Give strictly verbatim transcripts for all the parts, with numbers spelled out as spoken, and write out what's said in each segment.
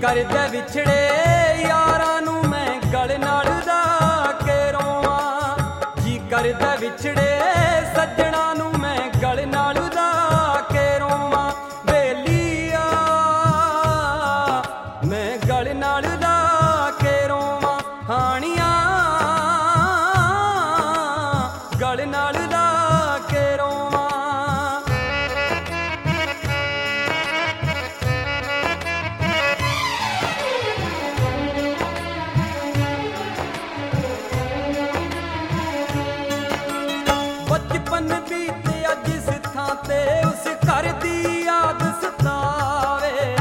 ਕਰਦੇ ਵਿਛੜੇ ਯਾਰਾਂ ਨੂੰ ਮੈਂ ਗਲ ਨਾਲ ਲਾ ਕੇ ਰੋਵਾਂ। ਜੀ ਕਰਦੇ ਵਿਛੜੇ ਸੱਜਣਾ ਨੂੰ ਮੈਂ ਗਲ ਨਾਲ ਲਾ ਕੇ ਰੋਵਾਂ। ਵੇਲੀਆ ਮੈਂ ਗਲ ਨਾਲ ਲਾ ਕੇ ਰੋਵਾਂ। ਹਾਣੀਆਂ ਗਲ ਨਾਲ ਲਾ ਕੇ ਰੋਵਾਂ। ਬਚਪਨ ਬੀਤਿਆ ਜਿਸ ਥਾਂ ਤੇ ਉਸ ਘਰ ਦੀ ਯਾਦ ਸਤਾਵੇ।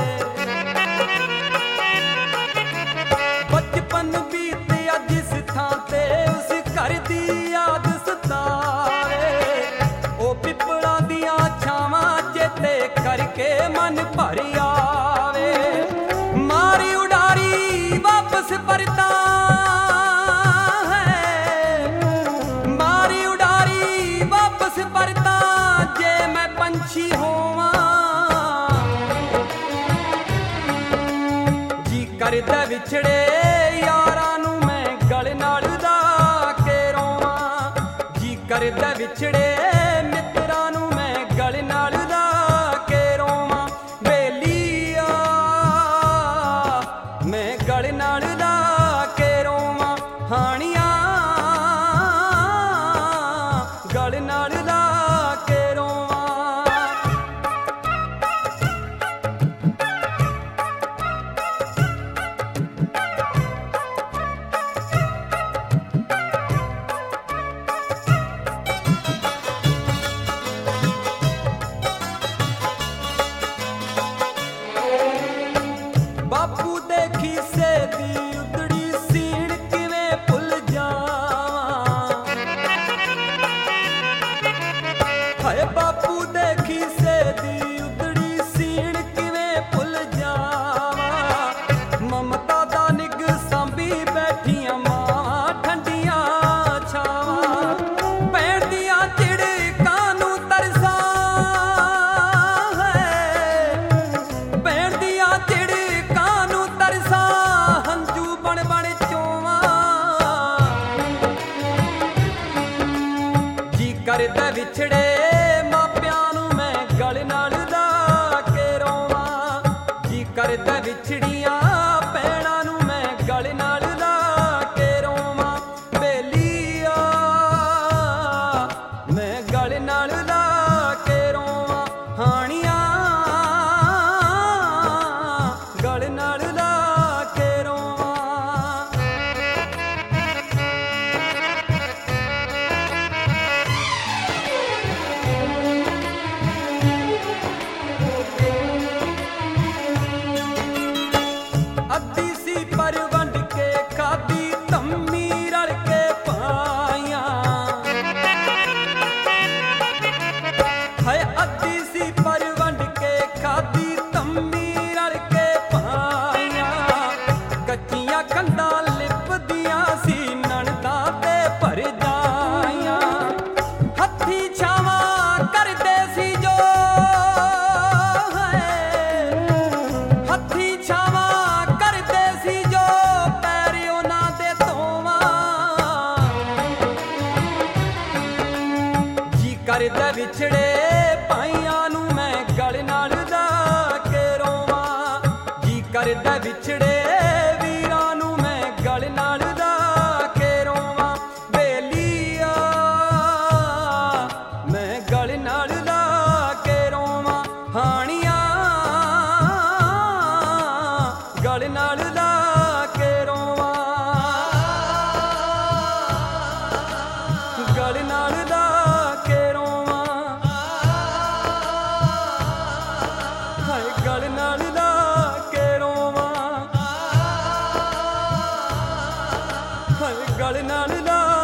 ਬਚਪਨ ਬੀਤਿਆ ਜਿਸ ਥਾਂ ਤੇ ਉਸ ਘਰ ਦੀ ਯਾਦ ਸਤਾਵੇ। ਉਹ ਪਿੱਪਲਾਂ ਦੀਆਂ ਛਾਵਾਂ ਚੇਤੇ ਕਰਕੇ ਮਨ ਭਰ ਆਵੇ। ਮਾਰੀ ਉਡਾਰੀ ਵਾਪਸ ਪਰਤਾਂ ਕਰਦੇ ਵਿਛੜੇ ਯਾਰਾਂ ਨੂੰ ਮੈਂ ਗਲ ਨਾਲ ਲਾ ਕੇ ਰੋਵਾਂ। ਜੀ ਕਰਦੇ ਵਿਛੜੇ ਮਿੱਤਰਾਂ ਨੂੰ ਮੈਂ ਗਲ ਨਾਲ ਲਾ ਕੇ ਰੋਵਾਂ। ਵੇਲੀਆ ਮੈਂ ਗਲ ਨਾਲ ਲਾ ਕੇ ਰੋਵਾਂ। ਹਾਣੀਆਂ ਗਲ ਨਾਲ ਲਾ ਕੇ ਰੋਵਾਂ। ਬਾਪੂ ਦੇ ਖੀਸੇ ਦੀ ਉਧੜੀ ਸੀਣ ਕਿਵੇਂ ਭੁੱਲ ਜਾਵਾਂ। ਹਾਏ ਬਾਪੂ ਦੇ ਖੀਸੇ ਦੀ ਉਧੜੀ ਸੀਣ ਕਿਵੇਂ ਭੁੱਲ ਜਾਵਾਂ। ਮਮਤਾ ਦਾ ਨਿੱਘ ਸਾਂਭੀ ਬੈਠੀਆਂ ਮਾਂ ਠੰਡੀਆਂ ਛਾਵਾਂ। ਭੈਣ ਦੀਆਂ ਝਿੜਕਾਂ ਨੂੰ ਤਰਸਾਂ ਹੈ। ਭੈਣ ਦੀਆਂ ਝਿੜਕਾਂ ਨੂੰ ਤਰਸਾਂ ਹੰਝੂ ਬਣ ਬਣ ਚੋਵਾਂ। ਜੀ ਕਰਦੇ ਵਿਛੜੇ ਮਾਪਿਆਂ ਨੂੰ ਮੈਂ ਗਲ ਨਾਲ ਲਾ ਕੇ ਰੋਵਾਂ। ਜੀ ਕਰਦੇ ਵਿਛੜੀਆਂ ਭੈਣਾਂ ਨੂੰ ਮੈਂ ਗਲ ਨਾਲ ਲਾ ਕੇ ਰੋਵਾਂ। ਵੇਲੀਆ ਮੈਂ ਗਲ ਨਾਲ ਲਾ ਕੇ ਰੋਵਾਂ। ਹਾਣੀਆਂ ਗਲ ਨਾਲ ਲਾ ਕੇ ਰੋਵਾਂ। ਅੱਧੀ ਸੀ ਪਰ ਵੰਡ ਕੇ ਖਾਧੀ ਧੰਮੀ ਰਲ ਕੇ ਪਾਈਆਂ। ਹਾਏ ਅੱਧੀ ਸੀ ਪਰ ਵੰਡ ਕੇ ਖਾਧੀ ਧੰਮੀ ਰਲ ਕੇ ਪਾਈਆਂ। ਕੱਚੀਆਂ ਕੰਧਾਂ ਲਿਪਦੀਆਂ ਸੀ ਨਣਦਾਂ ਤੇ ਭਰਜਾਈਆਂ। ਹੱਥੀਂ ਛਾਵਾਂ ਕਰਦੇ ਸੀ ਜੋ ਹੈ। ਹੱਥੀਂ ਛਾਵਾਂ ਕਰਦੇ ਸੀ ਜੋ ਪੈਰ ਉਹਨਾਂ ਦੇ ਧੋਵਾਂ। ਜੀ ਕਰਦੇ ਵਿਛੜੇ ਭਾਈਆਂ ਨੂੰ ਮੈਂ ਗਲ ਨਾਲ ਲਾ ਕੇ ਰੋਵਾਂ। ਜੀ ਕਰਦੇ ਵਿਛੜੇ ਵੀਰਾਂ ਨੂੰ ਮੈਂ ਗਲ ਨਾਲ ਲਾ ਕੇ ਰੋਵਾਂ। ਵੇਲੀਆ ਮੈਂ ਗਲ ਨਾਲ ਲਾ ਕੇ ਰੋਵਾਂ। ਹਾਣੀਆਂ ਗਲ ਨਾਲ ਲਾ ਕੇ ਰੋਵਾਂ। ਗਲ ਨਾਲ ਲਾ ਕੇ ਰੋਵਾਂ। ਹਾਏ ਗਲ ਨਾਲ ਲਾ ਕੇ ਰੋਵਾਂ। ਹਾਏ ਗਲ ਨਾਲ ਲਾ